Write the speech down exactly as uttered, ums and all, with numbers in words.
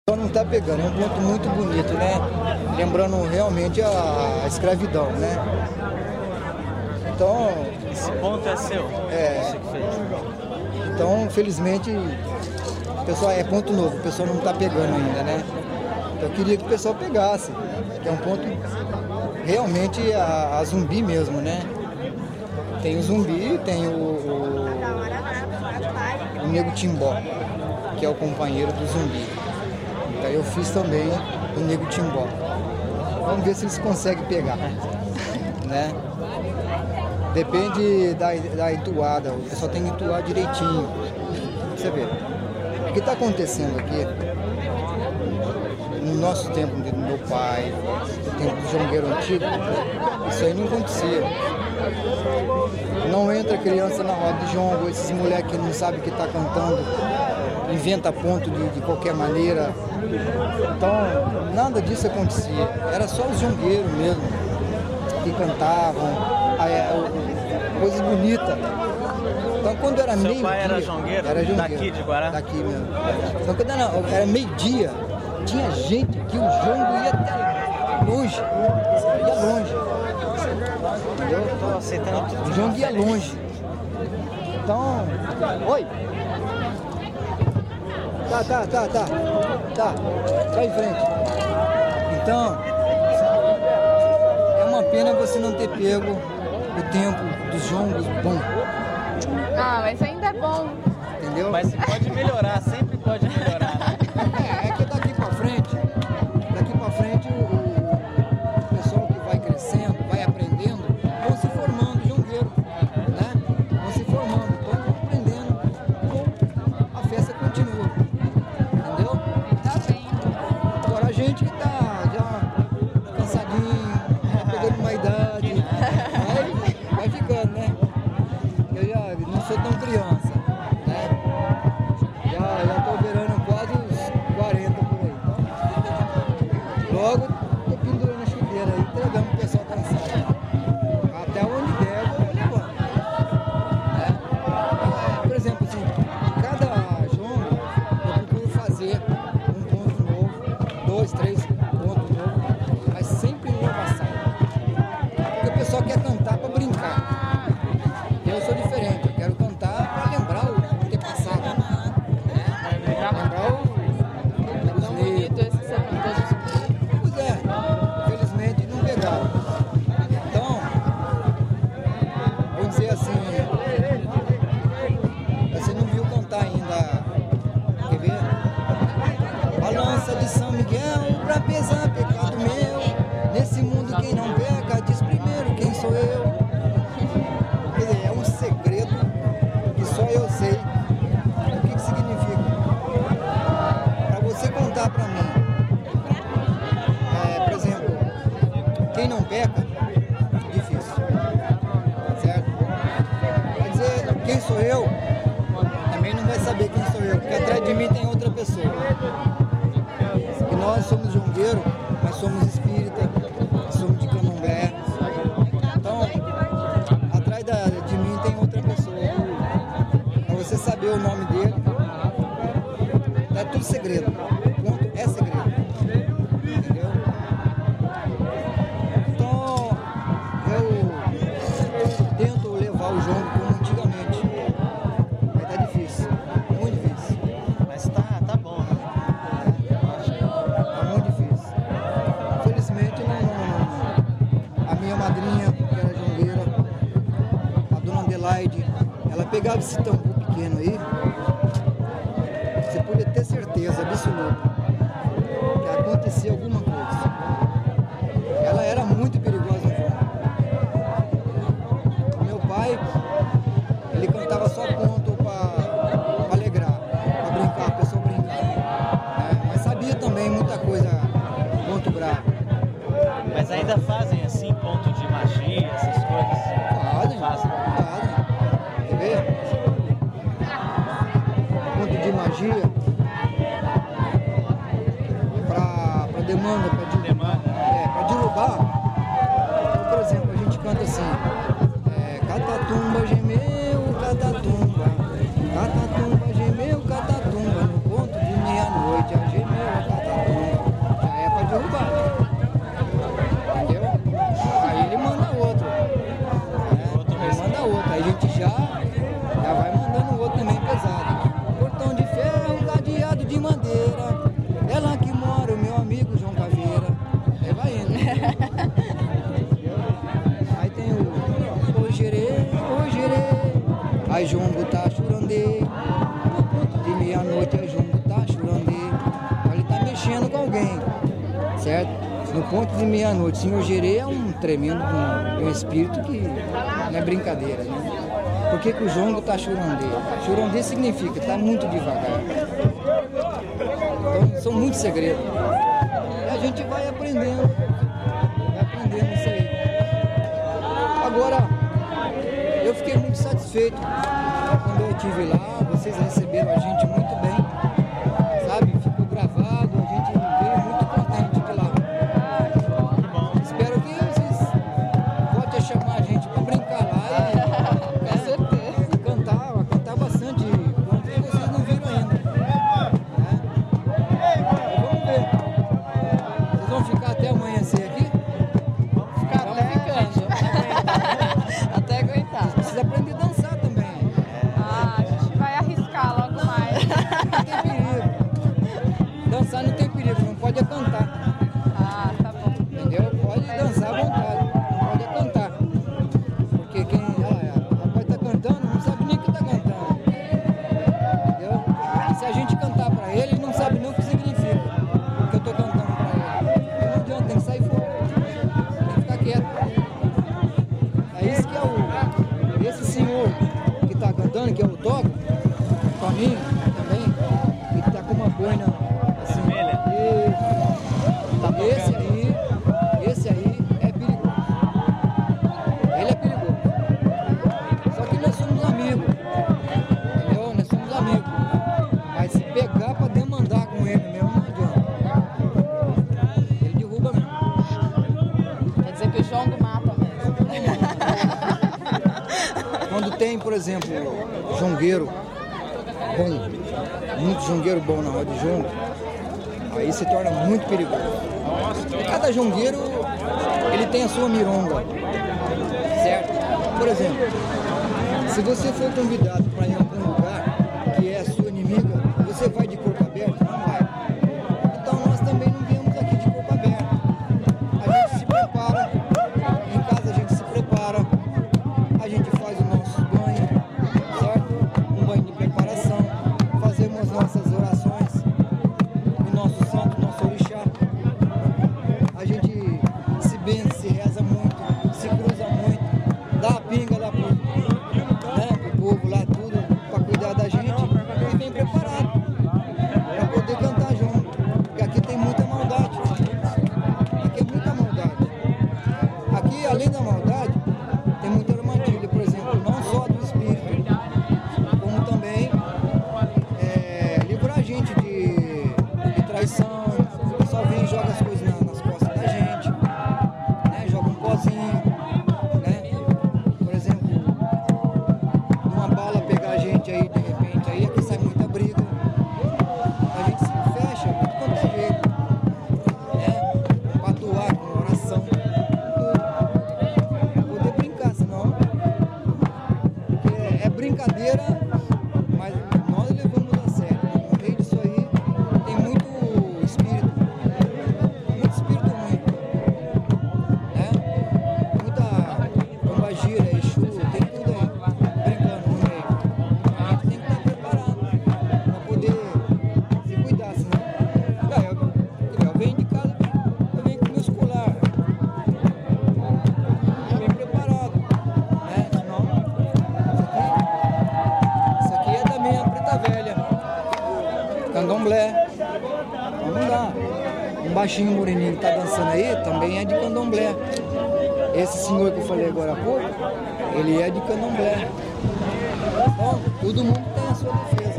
Só não está pegando, é um ponto muito bonito, né? Lembrando realmente a, a escravidão, né? Então... Esse ponto é seu? É. Você que fez. Então, felizmente, o pessoal é ponto novo, o pessoal não está pegando ainda, né? Então, eu queria que o pessoal pegasse, que é um ponto realmente a, a zumbi mesmo, né? Tem o zumbi, tem o, o, o Nego Timbó, que é o companheiro do zumbi. Então eu fiz também o Nego Timbó. Vamos ver se eles conseguem pegar, né? Depende da, da entoada, o pessoal tem que entoar direitinho. Você vê, o que está acontecendo aqui, no nosso tempo, do meu pai, no tempo do jongueiro antigo, isso aí não acontecia. Não entra criança na roda de jongo, esses moleques que não sabem o que está cantando, inventa ponto de, de qualquer maneira. Então, nada disso acontecia. Era só os jongueiros mesmo, que cantavam, coisas bonitas. Então, quando era meio-dia... Seu pai era jongueiro? Era jongueiro. Daqui de Guará? Daqui mesmo. Então, quando era, era meio-dia, tinha gente que o jongo ia até longe. Ia longe. Entendeu? Tô aceitando tudo. O jongo ia longe. Então... Oi! Tá, tá, tá, tá. Tá. Vai em frente. Então... É uma pena você não ter pego o tempo dos jongos bom. Ah, mas ainda é bom. Entendeu? Mas pode melhorar, sempre pode melhorar, né? É, é que daqui pra frente, daqui pra frente o, o pessoal que vai crescendo, vai aprendendo, vão se formando jongueiro, né? Vão se formando, vão aprendendo, então a festa continua, entendeu? Tá bem. Agora a gente que tá já cansadinho, tá pegando uma idade, vai, vai ficando, né? Eu já não sou tão criança, né? Já, já tô beirando quase os quarenta por aí. Então, logo tô pendurando a chuteira aí, entregando pro pessoal cansado. Até onde der, eu vou levando. Né? É, por exemplo, assim, cada jongo eu procuro fazer um ponto novo, dois, três pontos novos, mas sempre inovação. Porque o pessoal quer cantar para brincar. Eu sou diferente, eu quero cantar para lembrar o ter passado. Né? Lembrar o, os Tão negros. bonito esse seu cantor de zumbi. Pois é, infelizmente não pegaram. Então, vou dizer assim, você não viu cantar ainda, quer ver? A lança de São Miguel pra pesar pecado meu, nesse mundo quem não peca diz primeiro quem sou eu. Quer dizer, é um segredo que só eu sei o que, que significa. Para você contar para mim, é, por exemplo, quem não peca, difícil, certo? Quer dizer, quem sou eu, também não vai saber quem sou eu, porque atrás de mim tem outra pessoa. E nós somos jongueiro, mas somos espírita, somos de candomblé. Então, atrás da, de mim tem outra pessoa. Para você saber o nome dele, é tudo segredo. Ponto, é segredo. Entendeu? Então, eu tento levar o jongo como antigamente. Mas tá difícil, muito difícil. Mas tá, tá bom, né? Tá muito difícil. Felizmente, não, não, não. A minha madrinha, que era jongueira, a dona Adelaide, ela pegava esse tambu pequeno aí, você podia ter certeza absoluta que acontecia alguma coisa. Ela era muito perigosa no jogo. O meu pai, ele cantava só ponto para alegrar, para brincar, a pessoa brincar. Né? Mas sabia também muita coisa, ponto bravo. Mas ainda fazem assim, ponto de magia, essas coisas? Fazem, Fazem. fazem. Quer ver? Ponto de magia para pra demanda, para de, Demanda. é, pra derrubar. Então, por exemplo, a gente canta assim, é, Catatumba gemeu, catatumba, catatumba gemeu, catatumba, no ponto de meia-noite, a gemeu, a catatumba. certo? No ponto de meia-noite, o senhor Gerê é um tremendo, um, um espírito que não é brincadeira, né? Por que que o jongo está churondê? Churondê significa está muito devagar. Então, são muitos segredos. E a gente vai aprendendo, vai aprendendo isso aí. Agora, eu fiquei muito satisfeito quando eu estive lá, vocês receberam a gente muito bem, sabe? Ficou gravado, a gente veio muito contente de lá. Espero que vocês voltem a chamar a gente para brincar lá e, Com certeza. e cantar, cantar bastante, quanto que vocês não viram ainda. Né? Vamos ver. Vocês vão ficar até amanhecer aqui? Ficar até ficando. Até aguentar. Precisa aprender a dançar também. Ah, a gente vai arriscar logo mais. Não tem perigo. Dançar não tem perigo, não pode é cantar. Ah, tá bom. Entendeu? Pode dançar à vontade, não pode é cantar. Porque quem ah, rapaz tá cantando, não sabe nem o que tá cantando. Entendeu? E se a gente cantar pra ele, ele não sabe nem o que significa o que eu tô cantando pra ele. Então não adianta, tem que sair fora. Tem que ficar quieto. É isso que é o. Esse senhor que tá cantando, que é o Toco, Toninho também, que tá com uma boina assim. Vermelha. E esse aí, esse aí é perigoso. Ele é perigoso. Só que nós somos amigos. Entendeu? Nós somos amigos. Mas se pegar pra demandar com ele mesmo, não adianta. Ele derruba mesmo. Quer dizer que o jongo mata mesmo. Quando tem, por exemplo, jongueiro bom, muito jongueiro bom na roda de jongo, aí se torna muito perigoso. E cada jongueiro, ele tem a sua mironga, certo? Por exemplo, se você for convidado para ir a algum lugar que é a sua inimiga, você vai de corpo aberto? Não vai. Então nós também não viemos aqui de corpo aberto. A gente se prepara, em casa a gente se prepara, a gente faz o nosso banho, certo? Um banho de preparação, fazemos nossas orações, o nosso santo, o nosso orixá. A gente se benze, se reza muito, se cruza muito, dá a pinga lá pro, né, pro povo lá, tudo, pra cuidar da gente e vem preparado pra poder cantar junto. Porque aqui tem muita maldade. Aqui é muita maldade. Aqui, além da maldade, tem muita armadilha, por exemplo, não só do espírito, como também é, livrar a gente de, de traição. O pessoal vem e joga as coisas na- nas costas da gente, né? Joga um pozinho, né? Por exemplo, uma bala pegar a gente aí de repente, aí aqui sai muita briga. A gente se fecha de tudo quanto é jeito, né? Pra atuar com oração, tudo. Pra poder brincar, senão. Porque é brincadeira, mas nós levamos a sério. No meio disso aí tem muito espírito, muito espírito ruim, né? Muita pombagira, exu, tem tudo aí brincando no meio. A gente tem que estar preparado para poder se cuidar, senão. Ah, eu, eu venho de casa, eu venho com meus colar, bem preparado, né? Senão, isso aqui, isso aqui é da minha preta velha, candomblé. Vamos lá. Um baixinho moreninho que tá dançando aí também é de candomblé. Esse senhor que eu falei agora há pouco, ele é de candomblé. Então, todo mundo tem a sua defesa.